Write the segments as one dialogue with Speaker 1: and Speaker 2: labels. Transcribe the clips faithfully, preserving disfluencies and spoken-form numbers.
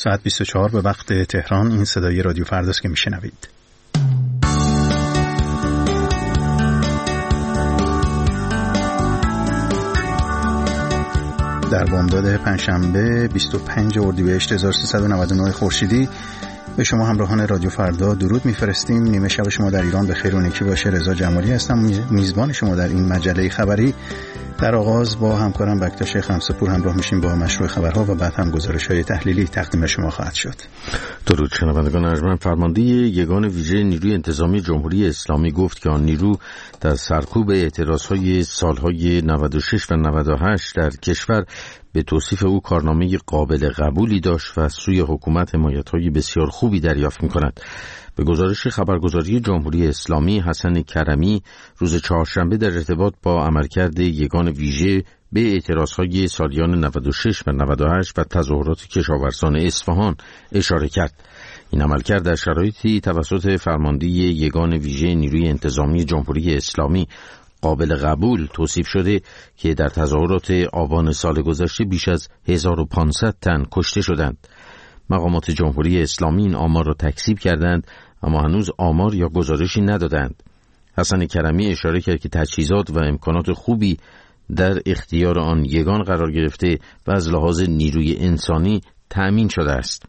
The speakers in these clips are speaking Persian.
Speaker 1: ساعت بیست و چهار به وقت تهران. این صدای رادیو فرداست که میشنوید. در بامداد پنجشنبه بیست و پنجم اردیبهشت هزار و سیصد و نود و نه خورشیدی به شما همراهان رادیو فردا درود میفرستیم. نیمه شب شما در ایران به خیر و نیکی باشه. رضا جمالی هستم، میزبان شما در این مجله خبری. در آغاز با همکارم بکتاش خمسه‌پور همراه میشیم با مشروع خبرها و بعد هم گزارش‌های تحلیلی تقدیم شما خواهد شد.
Speaker 2: درود شنوندگان ارجمند. فرمانده یگان ویژه نیروی انتظامی جمهوری اسلامی گفت که آن نیرو در سرکوب اعتراض‌های سالهای نود و شش و نود و هشت در کشور به توصیف او کارنامه قابل قبولی داشت و از سوی حکومت حمایت‌های بسیار خوبی دریافت می‌کند. به گزارش خبرگزاری جمهوری اسلامی، حسن کرمی روز چهارشنبه در ارتباط با عملکرد یگان ویژه به اعتراضهای سالیان نود و شش و نود و هشت و تظاهرات کشاورزان اصفهان اشاره کرد. این عملکرد در شرایطی توسط فرمانده یگان ویژه نیروی انتظامی جمهوری اسلامی قابل قبول توصیف شده که در تظاهرات آبان سال گذشته بیش از هزار و پانصد تن کشته شدند. مقامات جمهوری اسلامی این آمار را تکذیب کردند، اما هنوز آمار یا گزارشی ندادند. حسن کرمی اشاره کرد که تجهیزات و امکانات خوبی در اختیار آن یگان قرار گرفته و از لحاظ نیروی انسانی تأمین شده است.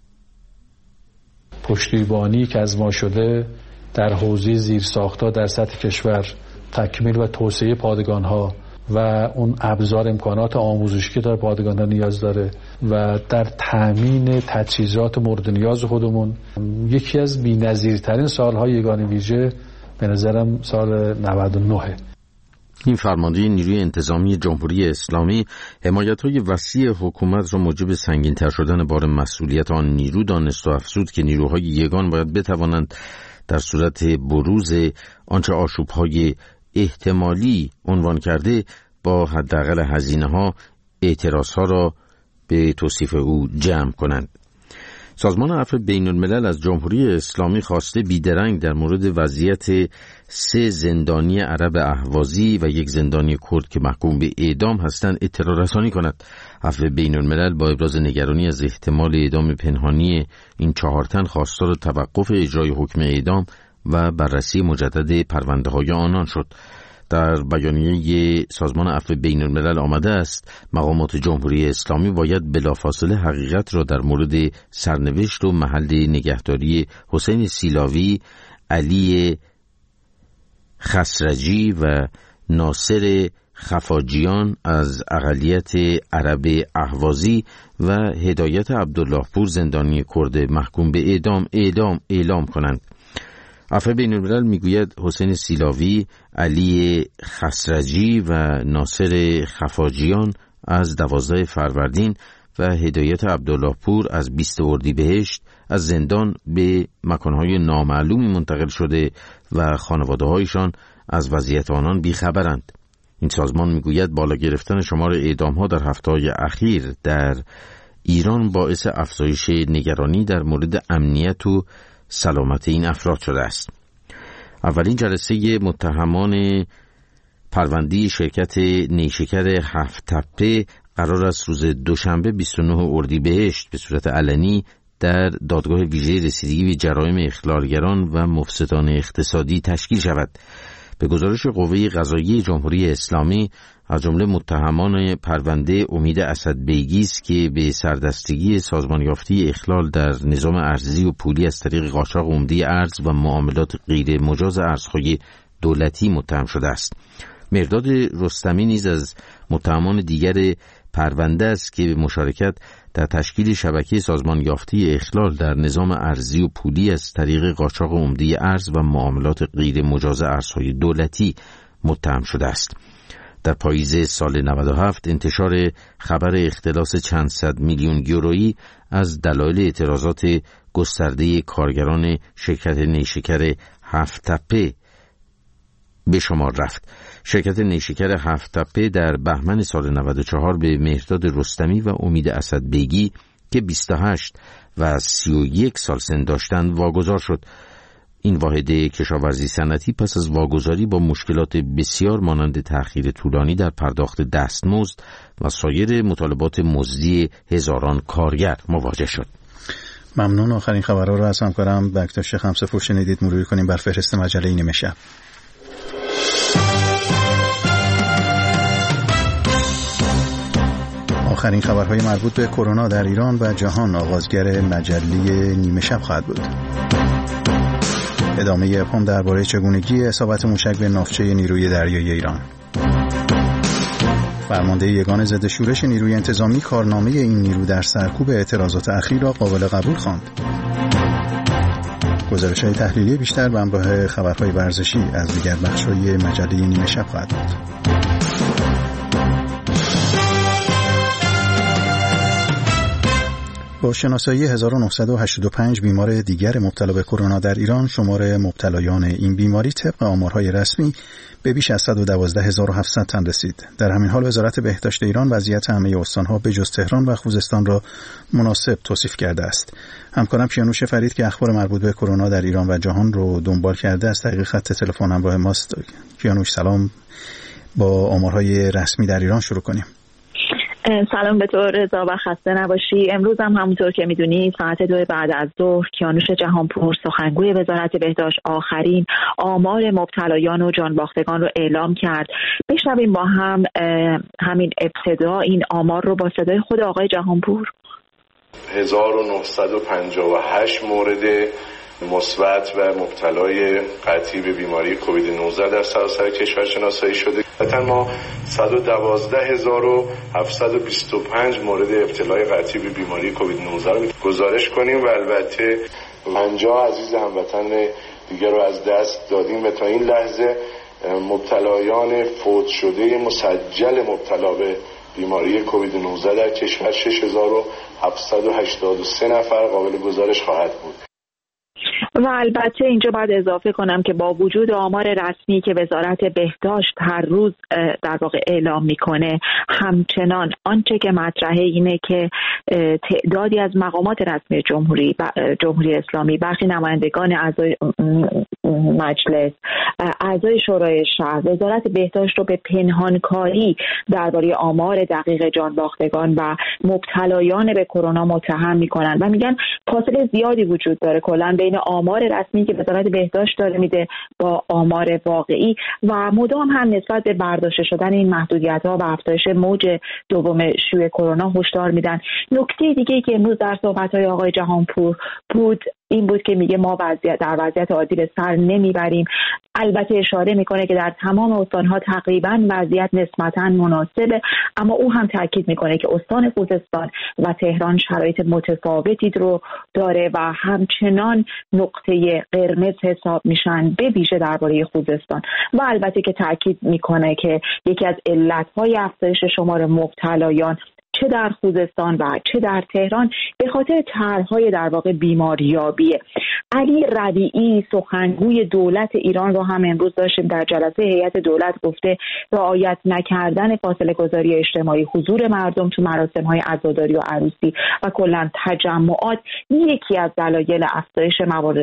Speaker 3: پشتیبانی که از ما شده در حوزه زیرساخت‌ها در سطح کشور، تکمیل و توسعه پادگان‌ها و اون ابزار امکانات آموزشی که در پادگان‌ها نیاز داره و در تامین تجهیزات مورد نیاز خودمون، یکی از بی‌نظیرترین سال‌های یگان ویژه به نظرم سال نود و نه.
Speaker 2: این فرمانده نیروی انتظامی جمهوری اسلامی حمایت‌های وسیع حکومت را موجب سنگین‌تر شدن بار مسئولیت آن نیرو دانست و افزود که نیروهای یگان باید بتوانند در صورت بروز آنچه آشوب‌های احتمالی عنوان کرده با حداقل هزینه‌ها اعتراض‌ها را به توصیف او جمع کنند. سازمان عفو بین الملل از جمهوری اسلامی خواسته بیدرنگ در مورد وضعیت سه زندانی عرب اهوازی و یک زندانی کرد که محکوم به اعدام هستند اطلاع رسانی کند. عفو بین الملل با ابراز نگرانی از احتمال اعدام پنهانی این چهار تن خواستار توقف اجرای حکم اعدام و بررسی مجدد پرونده‌های آنان شد. در بیانیه سازمان عفو بین الملل آمده است مقامات جمهوری اسلامی باید بلافاصله حقیقت را در مورد سرنوشت و محل نگهداری حسین سیلاوی، علی خسرجی و ناصر خفاجیان از اقلیت عرب اهوازی و هدایت عبدالله پور زندانی کرد محکوم به اعدام اعدام اعلام کنند. عفو بین الملل میگوید حسین سیلاوی، علی خسرجی و ناصر خفاجیان از دوازده فروردین و هدایت عبدالله پور از بیست اردیبهشت از زندان به مکانهای نامعلومی منتقل شده و خانواده‌هایشان از وضعیت آنان بیخبرند. این سازمان میگوید بالا گرفتن شمار اعدام‌ها در هفته‌های اخیر در ایران باعث افزایش نگرانی در مورد امنیت و سلامت این افراد شده است. اولین جلسه متهمان پرونده شرکت نیشکر هفت تپه قرار است روز دوشنبه بیست و نه اردیبهشت به صورت علنی در دادگاه ویژه رسیدگی به جرایم اخلالگران و مفسدان اقتصادی تشکیل شود. به گزارش قوه قضاییه جمهوری اسلامی از جمله متهمان پرونده امید اسدبیگی است که به سردستگی سازمان یافته اخلال در نظام ارزی و پولی از طریق قاچاق عمده ارز و معاملات غیر مجاز ارزهای دولتی متهم شده است. مرداد رستمی نیز از متهمان دیگر پرونده است که به مشارکت در تشکیل شبکه سازمان یافته اخلال در نظام ارزی و پولی از طریق قاچاق عمده ارز و معاملات غیر مجاز ارزهای دولتی متهم شده است. در پاییز سال نود و هفت انتشار خبر اختلاس چند صد میلیون یورویی از دلایل اعتراضات گسترده کارگران شرکت نیشکر هفت تپه به شمار رفت. شرکت نیشکر هفت تپه در بهمن سال نود و چهار به مهرداد رستمی و امید اسدبیگی که بیست و هشت و سی و یک سال سن داشتند واگذار شد. این واحد کشاورزی صنعتی پس از واگذاری با مشکلات بسیار مانند تأخیر طولانی در پرداخت دستمزد و سایر مطالبات مزدی هزاران کارگر مواجه شد.
Speaker 1: ممنون. آخرین خبرها رو از همکارم بکتاش خمسه‌پور شنیدید. مرور کنیم بر فهرست مجله نیمه شب. آخرین خبرهای مربوط به کرونا در ایران و جهان آغازگر مجله نیمه شب خواهد بود. ادامه ابهام درباره چگونگی اصابت موشک به ناوچه نیروی دریایی ایران. فرمانده یگان ضد شورش نیروی انتظامی کارنامه این نیرو در سرکوب اعتراضات اخیر را قابل قبول خواند. گزارش‌های تحلیلی بیشتر به همراه خبرهای ورزشی از دیگر بخش‌های مجله نیمه شب خواهد بود. با شناسایی هزار و نهصد و هشتاد و پنج بیمار دیگر مبتلا به کرونا در ایران، شمار مبتلایان این بیماری طبق آمارهای رسمی به بیش از صد و دوازده هزار و هفتصد تن رسید. در همین حال وزارت بهداشت ایران وضعیت همه استان‌ها به جز تهران و خوزستان را مناسب توصیف کرده است. همکارم کیانوش فرید که اخبار مربوط به کرونا در ایران و جهان رو دنبال کرده از طریق خط تلفن همراه ماست. کیانوش سلام، با آمارهای رسمی در ایران شروع کنیم.
Speaker 4: سلام به تو رضا و خسته نباشی. امروز هم همونطور که میدونی ساعت دو بعد از ظهر کیانوش جهانپور سخنگوی وزارت بهداشت آخرین آمار مبتلایان و جانباختگان رو اعلام کرد. بشنویم با هم همین ابتدا این آمار رو با صدای خود آقای جهانپور.
Speaker 5: هزار و نهصد و پنجاه و هشت مورد مثبت و مبتلای قطعی به بیماری کووید نوزده در سراسر کشور شناسایی شده. البته ما صد و دوازده هزار و هفتصد و بیست و پنج مورد ابتلای قطعی به بیماری کووید نوزده رو گزارش کنیم و البته پنجاه عزیز هموطن دیگر رو از دست دادیم و تا این لحظه مبتلایان فوت شده مسجل مبتلا به بیماری کووید نوزده در کشور شش هزار و هفتصد و هشتاد و سه نفر قابل گزارش خواهد بود.
Speaker 4: و البته اینجا باید اضافه کنم که با وجود آمار رسمی که وزارت بهداشت هر روز در واقع اعلام میکنه، همچنان آنچه که مطرحه اینه که تعدادی از مقامات رسمی جمهوری جمهوری اسلامی، برخی نمایندگان اعضای مجلس، اعضای شورای شهر، وزارت بهداشت رو به پنهانکاری درباره آمار دقیق جانباختگان و مبتلایان به کرونا متهم میکنن و میگن فاصله زیادی وجود داره کلا بین آمار رسمی که وزارت بهداشت داره میده با آمار واقعی و مدام هم نسبت به برداشته شدن این محدودیت‌ها و افزایش موج دوم شیوع کرونا هشدار میدن. نکته دیگه‌ای که امروز در صحبت‌های آقای جهانپور بود این بود که میگه ما وضعیت در وضعیت عادی به سر نمیبریم. البته اشاره میکنه که در تمام استان‌ها تقریباً وضعیت نسبتاً مناسبه، اما او هم تاکید میکنه که استان خوزستان و تهران شرایط متفاوتی رو داره و همچنان نقطه قرمز حساب میشن، به ویژه درباره خوزستان. و البته که تاکید میکنه که یکی از علت‌های افزایش شمار مبتلایان چه در خوزستان و چه در تهران به خاطر طرح‌های در واقع بیماریابیه. علی ربیعی سخنگوی دولت ایران رو هم امروز داشتیم در جلسه هیئت دولت، گفته رعایت نکردن فاصله گذاری اجتماعی، حضور مردم تو مراسم‌های عزاداری و عروسی و کلاً تجمعات یکی از دلایل افزایش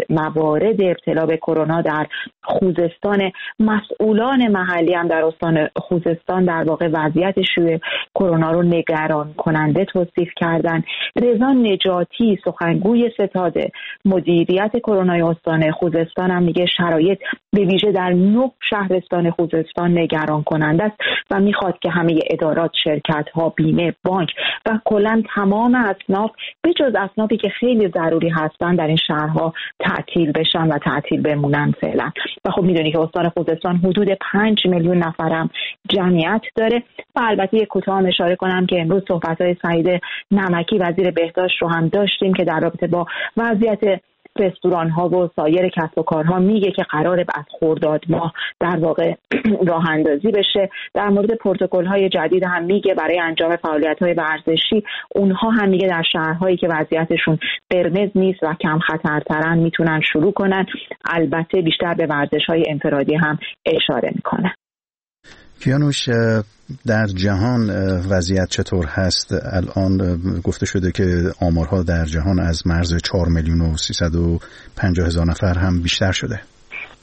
Speaker 4: موارد ابتلا به کرونا در خوزستان. مسئولان محلی هم در استان خوزستان در واقع وضعیت شیوع کرونا رو نگران کننده توصیف کردن. رضا نجاتی سخنگوی ستاد مدیریت کرونا استان خوزستان هم میگه شرایط به ویژه در نه شهرستان خوزستان نگران کننده است و میخواد که همه ادارات، شرکت ها، بیمه، بانک و کلا تمام اصناف به جز اصنافی که خیلی ضروری هستن در این شهرها تعطیل بشن و تعطیل بمونن فعلا. و خب میدونی که استان خوزستان حدود پنج میلیون نفرم جمعیت داره. و البته یک کوتاه اشاره کنم که امروز صحبت‌های سعید نمکی وزیر بهداشت رو هم داشتیم که در رابطه با وضعیت رستوران‌ها و سایر کسب و کارها میگه که قراره از خرداد ماه در واقع راه اندازی بشه. در مورد پروتکل‌های جدید هم میگه برای انجام فعالیت‌های ورزشی اونها هم میگه در شهرهایی که وضعیتشون قرمز نیست و کم خطرترن میتونن شروع کنن. البته بیشتر به ورزش‌های انفرادی هم اشاره میکنه.
Speaker 1: کیانوش، در جهان وضعیت چطور هست الان؟ گفته شده که آمارها در جهان از مرز چهار میلیون و سیصد و پنجاه هزار نفر هم بیشتر شده.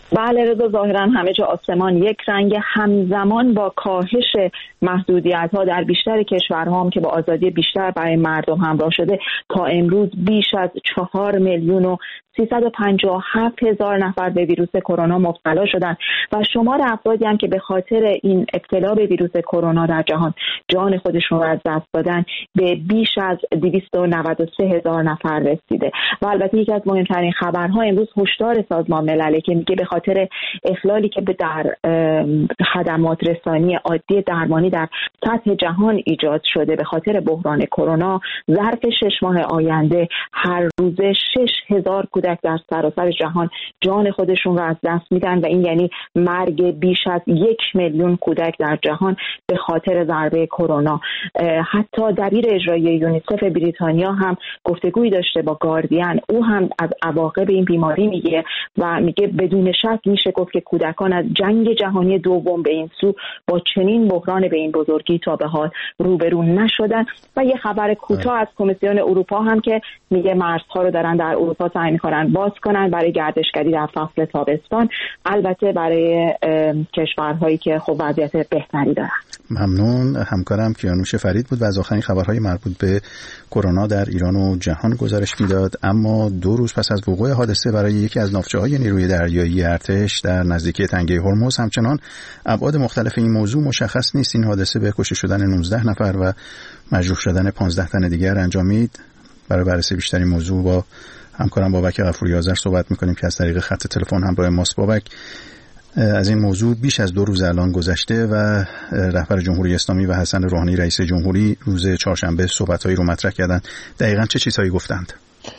Speaker 4: بله رضا، ظاهرا همه جا آسمان یک رنگ. همزمان با کاهش محدودیت ها در بیشتر کشورها هم که با آزادی بیشتر برای مردم همراه شده، تا امروز بیش از چهار میلیون و سیصد و پنجاه و هفت هزار نفر به ویروس کرونا مبتلا شدند و شمار افرادی هم که به خاطر این ابتلا به ویروس کرونا در جهان جان خودشون را از دست دادن به بیش از دویست و نود و سه هزار نفر رسیده. و البته یکی از مهمترین خبرها امروز هشدار سازمان ملل که میگه به خاطر اخلالی که به در خدمات رسانی عادی درمانی در سطح جهان ایجاد شده به خاطر بحران کرونا، ظرف شش ماه آینده هر روزه شش هزار کودک در سراسر جهان جان خودشون را از دست میدن و این یعنی مرگ بیش از یک میلیون کودک در جهان به خاطر ضربه کرونا. حتی دبیر اجرایی یونیسف بریتانیا هم گفتگویی داشته با گاردین، او هم از عواقب این بیماری میگه و میگه بدون شک میشه گفت که کودکان از جنگ جهانی دوم به این سو با چنین بحران به این بزرگی تا به حال روبرو نشدن. و یه خبر کوتاه از کمیسیون اروپا هم که میگه مرزها رو دارن در اروپا سعی میکنن باز کنن برای گردشگری در فصل تابستان، البته برای کشورهایی که خب وضعیت بهتری دارن.
Speaker 1: ممنون. همکارم کیانوش فرید بود و از آخرین خبرهای مربوط به کرونا در ایران و جهان گزارش میداد. اما دو روز پس از وقوع حادثه برای یکی از ناوچه‌های نیروی دریایی ارتش در نزدیکی تنگه هرمز، همچنان ابعاد مختلف این موضوع مشخص نیست. این حادثه به کشته شدن نوزده نفر و مجروح شدن پانزده تن دیگر انجامید. برای بررسی بیشتر این موضوع با همکارم بابک غفوری آذر صحبت می‌کنیم که از طریق خط تلفن همراه ماست. بابک، از این موضوع بیش از دو روز الان گذشته و رهبر جمهوری اسلامی و حسن روحانی رئیس جمهوری روز چهارشنبه صحبت‌هایی رو مطرح کردند. دقیقاً چه چیزهایی گفتند؟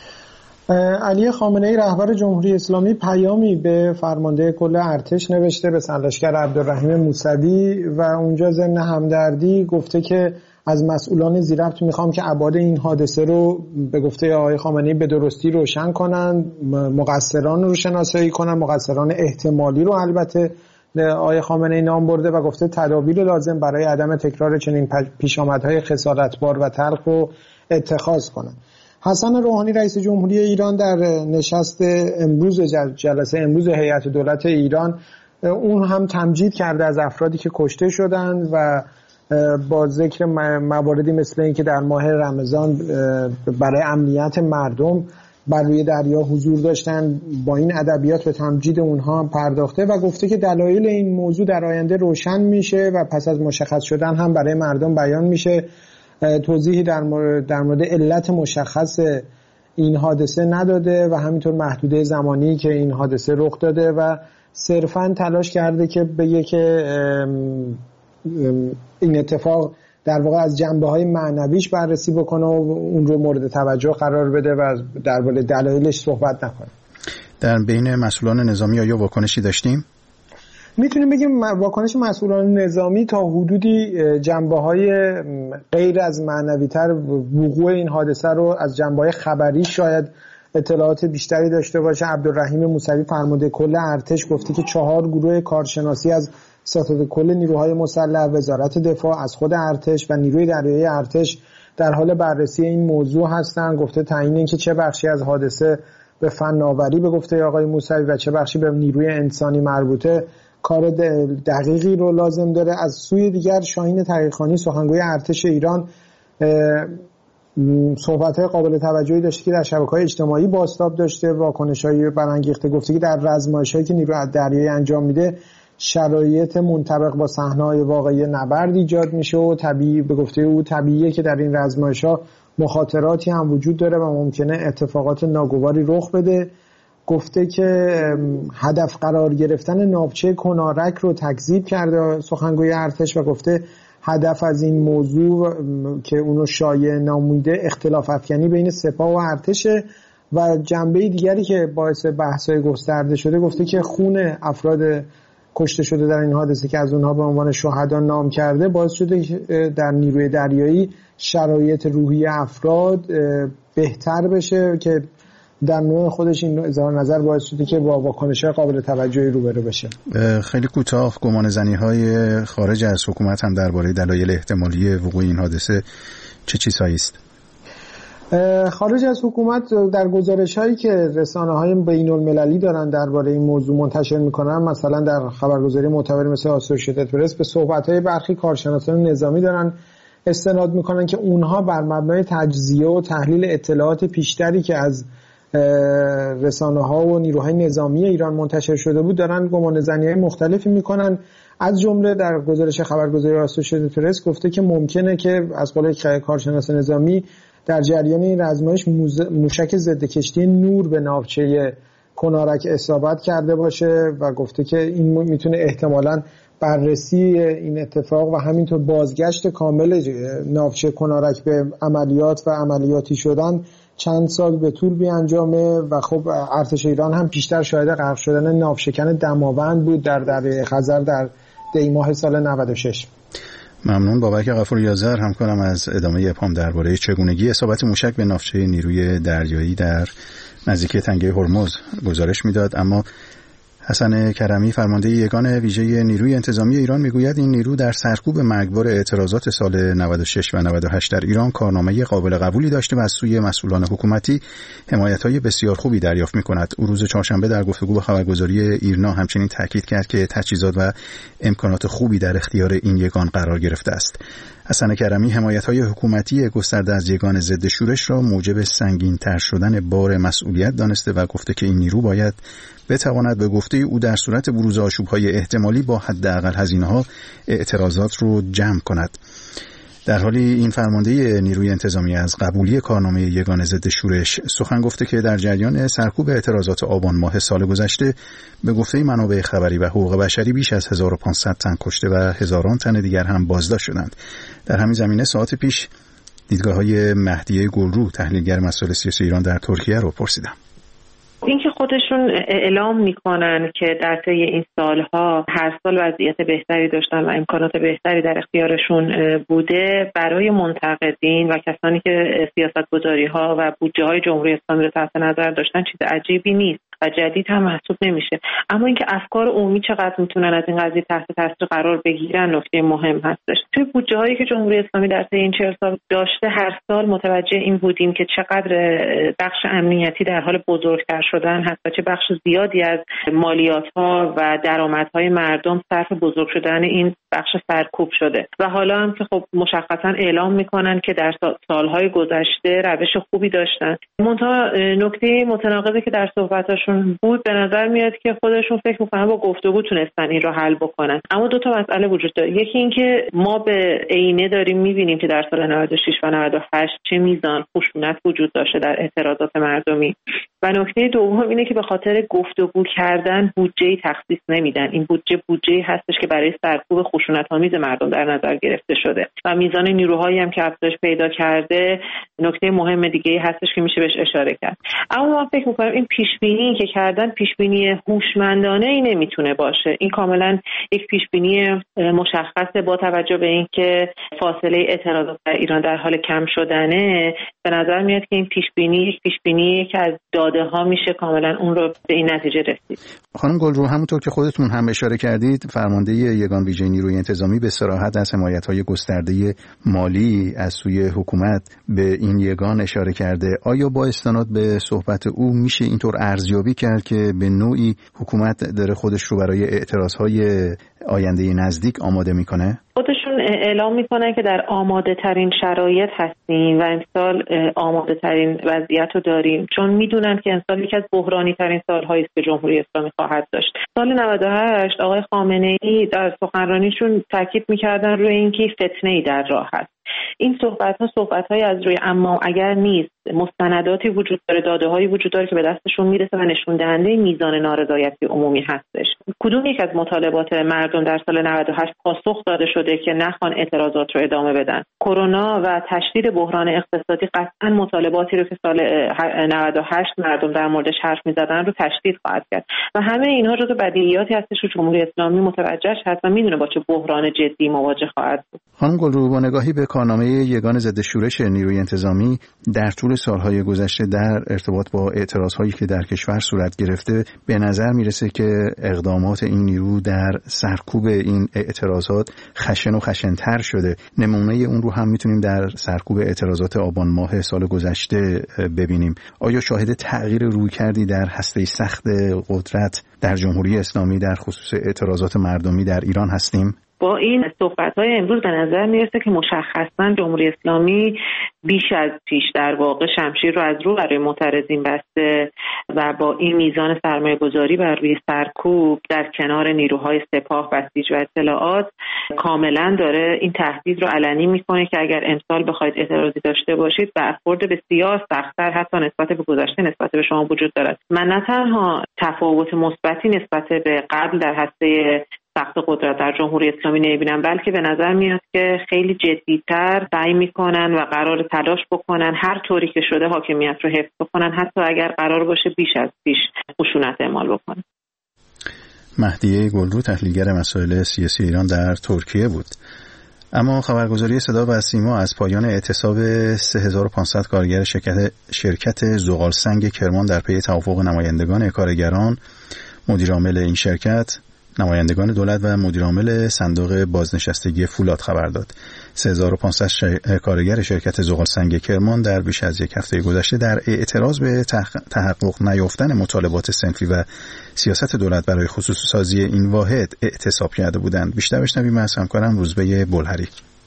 Speaker 6: علی خامنه‌ای رهبر جمهوری اسلامی پیامی به فرمانده کل ارتش نوشته، به سرلشکر عبدالرحیم موسوی، و اونجا ضمن همدردی گفته که از مسئولان زیربط میخوام که ابعاد این حادثه رو به گفته آقای خامنه‌ای به درستی روشن کنن، مقصران رو شناسایی کنن، مقصران احتمالی رو البته آقای خامنه‌ای نام برده و گفته تدابیر لازم برای عدم تکرار چنین پیشامدهای خسارتبار و تلخ رو اتخاذ کنن. حسن روحانی رئیس جمهوری ایران در نشست امروز جلسه امروز هیئت دولت ایران اون هم تمجید کرده از افرادی که کشته شدند و با ذکر مواردی مثل این که در ماه رمضان برای امنیت مردم بر روی دریا حضور داشتن، با این ادبیات به تمجید اونها پرداخته و گفته که دلایل این موضوع در آینده روشن میشه و پس از مشخص شدن هم برای مردم بیان میشه. توضیحی در مورد در مورد علت مشخص این حادثه نداده و همینطور محدوده زمانی که این حادثه رخ داده و صرفاً تلاش کرده که بگه که این اتفاق در واقع از جنبه‌های معنویش بررسی بکنه و اون رو مورد توجه قرار بده و درباره دلایلش صحبت نکنه.
Speaker 1: در بین مسئولان نظامی آیا واکنشی داشتیم؟
Speaker 6: میتونیم بگیم واکنش مسئولان نظامی تا حدودی جنبه‌های غیر از معنوی‌تر وقوع این حادثه رو از جنبه‌های خبری شاید اطلاعات بیشتری داشته باشه. عبدالرحیم موسوی فرمانده کل ارتش گفته که چهار گروه کارشناسی از ستاد کل نیروهای مسلح، وزارت دفاع، از خود ارتش و نیروی دریایی ارتش در حال بررسی این موضوع هستند. گفته تعیین اینکه چه بخشی از حادثه به فناوری به گفته آقای موسوی و چه بخشی به نیروی انسانی مربوطه کار دقیقی رو لازم داره. از سوی دیگر شاهین تقی‌خانی سخنگوی ارتش ایران صحبت‌های قابل توجهی داشته که در شبکه‌های اجتماعی بازتاب داشته، واکنش‌هایی برانگیخته، گفته که در رزمایش‌هایی که نیروی دریایی انجام میده شرایط منطبق با صحنه‌های واقعی نبرد ایجاد میشه و طبیعی به گفته او طبیعیه که در این رزمایش‌ها مخاطراتی هم وجود داره و ممکنه اتفاقات ناگواری رخ بده. گفته که هدف قرار گرفتن ناوچه کنارک رو تکذیب کرده سخنگوی ارتش و گفته هدف از این موضوع که اونو شایع نامیده اختلاف افکنی بین سپاه و ارتشه. و جنبه دیگری که باعث بحث‌های گسترده شده گفته که خون افراد کشته شده در این حادثه که از اونها به عنوان شهدا نام کرده باعث شده در نیروی دریایی شرایط روحی افراد بهتر بشه که در نوع خودش این اظهار نظر باعث شده که با واکنش‌های قابل توجهی روبرو بشه.
Speaker 1: خیلی کوتاه، گمان زنی‌های خارج از حکومت هم درباره دلایل احتمالی وقوع این حادثه چه چیزهایی است؟
Speaker 6: خارج از حکومت در گزارش‌هایی که رسانه‌های بین‌المللی دارن درباره این موضوع منتشر می‌کنن، مثلا در خبرگزاری معتبر مثل آسوشیتد پرس، به صحبت‌های برخی کارشناسان نظامی دارن استناد می‌کنن که اونها بر مبنای تجزیه و تحلیل اطلاعات بیشتری که از رسانه‌ها و نیروهای نظامی ایران منتشر شده بود دارن گمانه‌زنی‌های مختلفی می‌کنن. از جمله در گزارش خبرگزاری آسوشیتد پرس گفته که ممکنه که از قول کارشناس نظامی در جریان این آزمایش موشک ضد کشتی نور به ناوچه کنارک اصابت کرده باشه و گفته که این میتونه احتمالاً بررسی این اتفاق و همینطور بازگشت کامل ناوچه کنارک به عملیات و عملیاتی شدن چند سال به طول بیانجامه و خب ارتش ایران هم پیشتر شاهد غرق شدن ناوشکن دماوند بود در دریای خزر در دی ماه سال نود و شش.
Speaker 1: ممنون. بابک غفور یازر همکارم از ادامه ابهام درباره چگونگی اصابت موشک به ناوچه نیروی دریایی در نزدیکی تنگه هرمز گزارش میداد. اما حسن کرمی فرمانده یگان ویژه نیروی انتظامی ایران میگوید این نیرو در سرکوب مرگبار اعتراضات سال نود و شش و نود و هشت در ایران کارنامه قابل قبولی داشته و از سوی مسئولان حکومتی حمایت‌های بسیار خوبی دریافت می‌کند. او روز چهارشنبه در گفتگو با خبرگزاری ایرنا همچنین تاکید کرد که تجهیزات و امکانات خوبی در اختیار این یگان قرار گرفته است. حسن کرمی حمایت‌های حکومتی گسترده از یگان ضد شورش را موجب سنگین‌تر شدن بار مسئولیت دانسته و گفته که این نیرو باید بتواند به گفته او در صورت بروز آشوب‌های احتمالی با حداقل هزینه‌ها اعتراضات رو جمع کند. در حالی این فرمانده نیروی انتظامی از قبولی کارنامه یگان ضد شورش سخن گفته که در جریان سرکوب اعتراضات آبان ماه سال گذشته به گفته منابع خبری و حقوق بشری بیش از هزار و پانصد تن کشته و هزاران تن دیگر هم بازداشت شدند. در همین زمینه ساعت پیش دیدگاه‌های مهدیه گلرو تحلیلگر مسائل سیاسی ایران در ترکیه رو پرسیدم.
Speaker 4: اینکه خودشون اعلام میکنن که در طی این سالها هر سال وضعیت بهتری داشتن و امکانات بهتری در اختیارشون بوده، برای منتقدین و کسانی که سیاستگذاری‌ها و بودجه‌های جمهوری اسلامی رو تحت نظر داشتن چیز عجیبی نیست و جدید هم محسوب نمیشه. اما اینکه افکار عمومی چقدر میتونن از این قضیه تحت تاثیر قرار بگیرن نکته مهم هستش. توی بودجه‌هایی که جمهوری اسلامی در طی این چهل سال داشته، هر سال متوجه این بودیم که چقدر بخش امنیتی در حال بزرگتر شدن هست و چه بخش زیادی از مالیات‌ها و درآمدهای مردم صرف بزرگ شدن این بخش سرکوب شده و حالا هم که خب مشخصا اعلام میکنن که در سالهای گذشته روش خوبی داشتن. منتها نکته متناقضی که در صحبتاشون بود، به نظر میاد که خودشون فکر میکنن با گفتگو تونستن این رو حل بکنن. اما دو تا مسئله وجود داره. یکی این که ما به عینه داریم میبینیم که در سال نود و شش و نود و هشت چه میزان خشونت وجود داشته در اعتراضات مردمی و نکته دوم اینه که به خاطر گفتگو کردن بودجه‌ای تخصیص نمیدن. این بودجه بودجه‌ای هستش که برای سرکوب خشونت‌آمیز مردم در نظر گرفته شده و میزان نیروهایی هم که افزایش پیدا کرده نکته مهم دیگه‌ای هستش که میشه بهش اشاره کرد. اما من فکر می‌کنم این پیش‌بینی که کردن پیش‌بینی هوشمندانه‌ای نمیتونه باشه. این کاملا یک پیش‌بینی مشخصه با توجه به اینکه فاصله اعتراضات در ایران در حال کم شدنه. به نظر میاد که این پیش‌بینی یک پیش‌بینی که از داده ها میشه کاملا اون رو به این نتیجه رسید.
Speaker 1: خانم گلرو، همونطور که خودتون هم اشاره کردید، فرمانده یگان ویژه نیروی انتظامی به صراحت از حمایت‌های گسترده مالی از سوی حکومت به این یگان اشاره کرده. آیا با استناد به صحبت او میشه اینطور ارزیابی کرد که به نوعی حکومت داره خودش رو برای اعتراض‌های آینده نزدیک آماده میکنه؟
Speaker 4: خودشون اعلام میکنن که در آماده ترین شرایط هستیم و امسال آماده ترین وضعیت رو داریم، چون میدونن که امسال یکی از بحرانی ترین سالهایی است که جمهوری اسلامی خواهد داشت. سال نود و هشت آقای خامنه‌ای در سخنرانیشون تاکید میکردن روی اینکه فتنه‌ای در راه هست. این صحبت ها صحبت های از روی اما اگر نیست، مستنداتی وجود داره، داده هایی وجود داره که به دستشون میرسه و نشون دهنده میزان نارضایتی عمومی هستش. کدوم یک از مطالبات مردم در سال نود و هشت پاسخ داده شده که نخوان اعتراضات رو ادامه بدن؟ کرونا و تشدید بحران اقتصادی قطعا مطالباتی رو که سال نود و هشت مردم در موردش حرف میزدن رو تشدید خواهد کرد و همه اینها جزو بدیهیاتی هستش که جمهوری اسلامی متوجهش هست و میدونه با چه بحران جدی مواجه خواهد بود.
Speaker 1: خانم گلرو، با نگاهی به کارنامه یگان ضد شورش نیروی انتظامی در طول سالهای گذشته در ارتباط با اعتراضهایی که در کشور صورت گرفته به نظر میرسه که اقدامات این نیرو در سرکوب این اعتراضات خشن و خشن‌تر شده. نمونه اون رو هم میتونیم در سرکوب اعتراضات آبان ماه سال گذشته ببینیم. آیا شاهد تغییر رویکردی در هسته سخت قدرت در جمهوری اسلامی در خصوص اعتراضات مردمی در ایران هستیم؟
Speaker 4: با این صحبت‌های امروز به نظر میرسه که مشخصاً جمهوری اسلامی بیش از پیش در واقع شمشیر رو از رو برای معترضین بسته و با این میزان سرمایه‌گذاری بر روی سرکوب در کنار نیروهای سپاه، بسیج و اطلاعات کاملاً داره این تهدید رو علنی میکنه که اگر امسال بخواید اعتراضی داشته باشید برخورد بسیار سخت‌تر حتی نسبت به گذشته نسبت به شما وجود دارد. من نه تنها تفاوت مثبتی نسبت به قبل در هسته سخت قدرت در جمهوری اسلامی نمیبینم، بلکه به نظر میاد که خیلی جدی‌تر سعی میکنن و قرار تلاش بکنن هر طوری که شده حاکمیت رو حفظ بکنن، حتی اگر قرار باشه بیش از پیش خشونت اعمال بکنن.
Speaker 1: مهدیه گلرو تحلیلگر مسائل سیاسی ایران در ترکیه بود. اما خبرگزاری صدا و سیما از پایان اعتصاب سه هزار و پانصد کارگر شرکت شرکت زغالسنگ کرمان در پی توافق نمایندگان کارگران، مدیرعامل این شرکت، نمایندگان دولت و مدیرعامل صندوق بازنشستگی فولاد خبر داد. سه هزار و پانصد کارگر شرکت زغالسنگ کرمان در بیش از یک هفته گذشته در اعتراض به تحقق نیافتن مطالبات صنفی و سیاست دولت برای خصوصی سازی این واحد اعتصاب کرده بودند. بیشتر بشنویم از همکارم روزبه بلهری.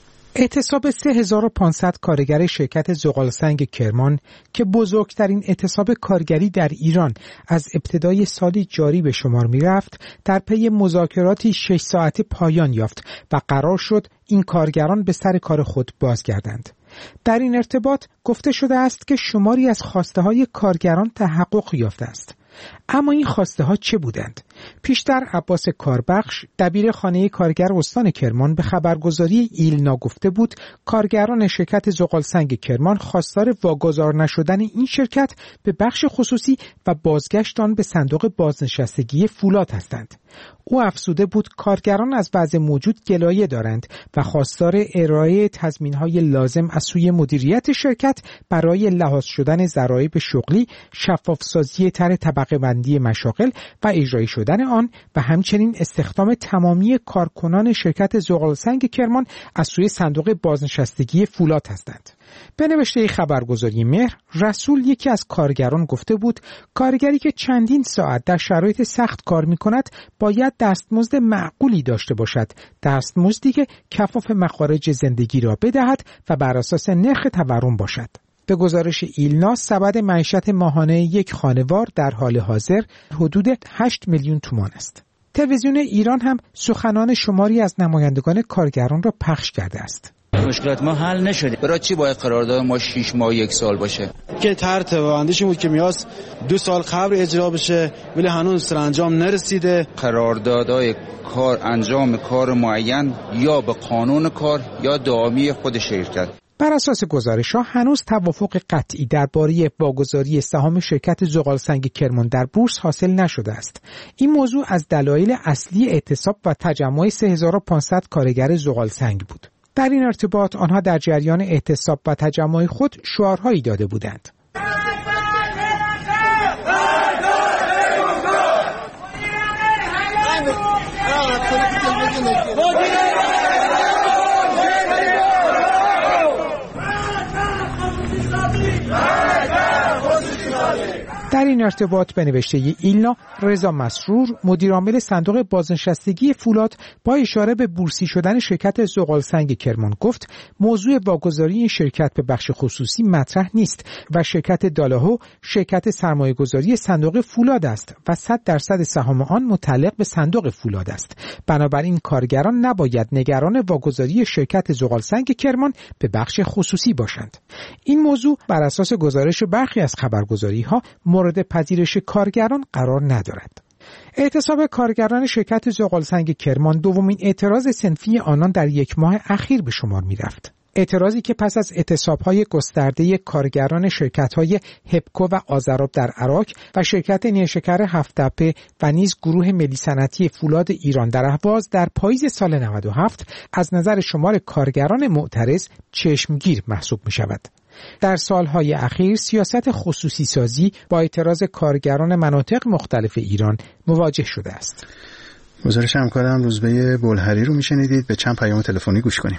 Speaker 7: اعتصاب سه هزار و پانصد کارگر شرکت زغالسنگ کرمان که بزرگترین اعتصاب کارگری در ایران از ابتدای سالی جاری به شمار می رفت، در پی مذاکراتی شش ساعته پایان یافت و قرار شد این کارگران به سر کار خود بازگردند. در این ارتباط گفته شده است که شماری از خواسته های کارگران تحقق یافته است. اما این خواسته ها چه بودند؟ پیشتر عباس کاربخش دبیر خانه کارگر استان کرمان به خبرگزاری ایلنا گفته بود کارگران شرکت زغالسنگ کرمان خواستار واگذار نشدن این شرکت به بخش خصوصی و بازگشت آن به صندوق بازنشستگی فولاد هستند. او افزوده بود کارگران از وضع موجود گلایه دارند و خواستار ارائه تضمین‌های لازم از سوی مدیریت شرکت برای لحاظ شدن ضرایب شغلی، شفاف‌سازی طرح طبقه بندی مشاغل و اجرایی شدن آن و همچنین استخدام تمامی کارکنان شرکت زغالسنگ کرمان از سوی صندوق بازنشستگی فولاد هستند. به نوشته خبرگزاری مهر، رسول یکی از کارگران گفته بود کارگری که چندین ساعت در شرایط سخت کار می کند باید دستمزد معقولی داشته باشد، دستمزدی که کفاف مخارج زندگی را بدهد و بر اساس نرخ تورم باشد. به گزارش ایلنا سبد معیشت ماهانه یک خانوار در حال حاضر حدود هشت میلیون تومان است. تلویزیون ایران هم سخنان شماری از نمایندگان کارگران را پخش کرده است.
Speaker 8: مشکلات ما حل نشده. برای چی باید قرارداد ما شش ماه یک سال باشه؟ که طرح بندیش بود که میاس دو سال قبل اجرا بشه ولی هنوز سرانجام نرسیده. قراردادهای کار انجام کار معین یا به قانون کار یا دائمی خود شرکت.
Speaker 7: بر اساس گزارش‌ها هنوز توافق قطعی درباره واگذاری سهام شرکت زغالسنگ کرمان در بورس حاصل نشده است. این موضوع از دلایل اصلی اعتصاب و تجمع سه هزار و پانصد کارگر زغالسنگ بود. در این ارتباط آنها در جریان اعتصاب و تجمع خود شعارهایی داده بودند. در این ارتباط به نوشته ایلنا، رضا مسرور مدیرعامل صندوق بازنشستگی فولاد با اشاره به بورسی شدن شرکت زغالسنگ کرمان گفت موضوع واگذاری این شرکت به بخش خصوصی مطرح نیست و شرکت دالاهو شرکت سرمایه‌گذاری صندوق فولاد است و صد درصد سهام آن متعلق به صندوق فولاد است. بنابراین کارگران نباید نگران واگذاری شرکت زغالسنگ کرمان به بخش خصوصی باشند. این موضوع بر اساس گزارش برخی از خبرگزاری‌ها مورد پذیرش کارگران قرار ندارد. اعتصاب کارگران شرکت زغالسنگ کرمان دومین اعتراض صنفی آنان در یک ماه اخیر به شمار می رفت. اعتراضی که پس از اعتصاب‌های گسترده کارگران شرکت‌های هپکو و آذراب در عراق و شرکت نیشکر هفت‌تپه و نیز گروه ملی صنعتی فولاد ایران در اهواز در پاییز سال نود و هفت از نظر شمار کارگران معترض چشمگیر محسوب می‌شود. در سالهای اخیر سیاست خصوصی سازی با اعتراض کارگران مناطق مختلف ایران مواجه شده است.
Speaker 1: گزارش همکارم روزبه بلهری رو میشنیدید. به چند پیام تلفنی گوش کنیم.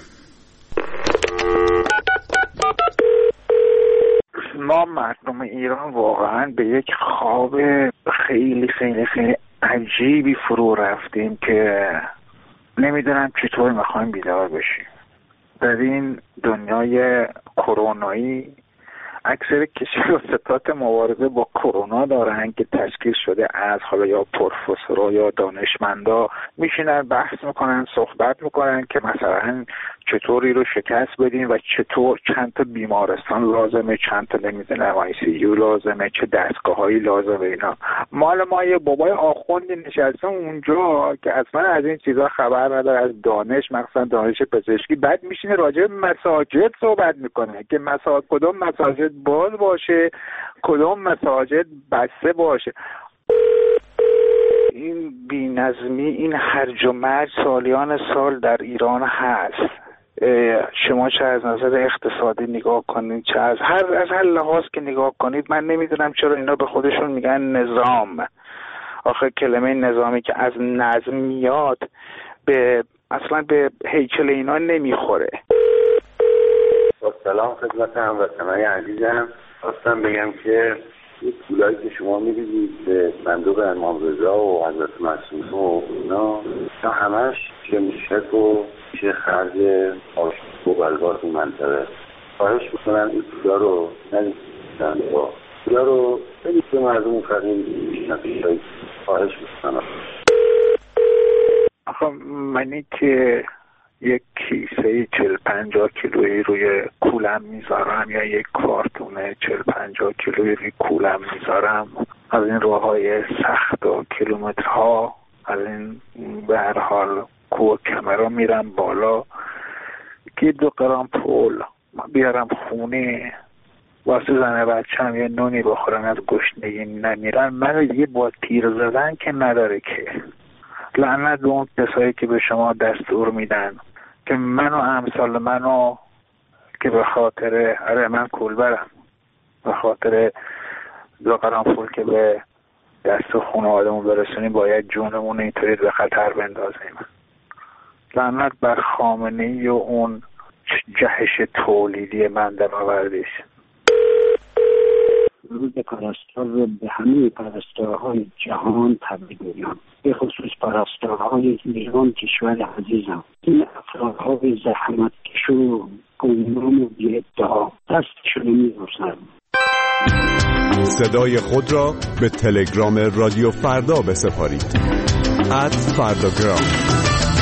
Speaker 9: ما مردم ایران واقعا به یک خواب خیلی خیلی خیلی عجیبی فرو رفتیم که نمیدونم چطور میخوایم بیدار بشیم. در این دنیای کرونایی اکثر کشاورزات مبارزه با کرونا دارن که تشکیل شده از حالا یا پروفسورا یا دانشمندا میشینن بحث میکنن، صحبت میکنن که مثلا چطوری رو شکست بدیم و چطور چند تا بیمارستان لازمه، چند تا نمیدونم آی سی یو لازمه، چه دستگاهایی لازمه. اینا مال ما یه بابای آخوندی نشسته اونجا که اصلا از این چیزا خبر نداره، از دانش مثلا دانش پزشکی. بعد میشینه راجع به مساجد صحبت میکنه که مساجد کدوم مساجد باز باشه، کدوم مساجد بسته باشه. این بی‌نظمی، این هرج و مرج سالیان سال در ایران هست. شما چه از نظر اقتصادی نگاه کنید، چه از هر از هر لحاظ که نگاه کنید، من نمیدونم چرا اینا به خودشون میگن نظام. آخه کلمه نظامی که از نظم میاد به اصلا به هیکل اینا نمیخوره.
Speaker 10: سلام خدمت هموطنان عزیزم. خواستم بگم که این پولایی که شما می‌دید به صندوق امام رضا و حضرت معصومه و اینا تا همش چه میشک و چه خرج آشتی و بلباس این منطقه. خواهش میکنم این پولا رو ندیدن با پولا رو بدید به مردم فقیر نفیشایی. خواهش میکنم.
Speaker 9: آخه منی که یک کیسه چل پنجاه کیلویی روی کولم میذارم یا یک کارتونه چل پنجاه کیلویی روی کولم میذارم، از این راههای سخت و کیلومترها، از این به هر حال کوه کمرا میرم بالا که دو گرم پول بیارم خونه واسه زن بچه‌م یه نونی بخورن، از گشنگی نمیرن. من دیگه با تیر زدن که نداره که. لعنت به اون کسایی که به شما دستور میدن که منو امثال منو که به خاطر اره من کولبرم، به خاطر دو گرم پول که به دست خانواده‌مون برسونیم باید جونمون اینطوری به خطر بندازیم. لعنت بر خامنه‌ای و اون جهش تولیدی من در آوردیش.
Speaker 11: روز پرستار رو به همه پرستارهای جهان تبریک میگم، به خصوص پرستارهای ایران کشور عزیزم. این افرادهای زحمت کشو گمنام و بی ادعا دستشون میبوسن.
Speaker 12: صدای خود را به تلگرام رادیو فردا بسپارید ات فرداگرام.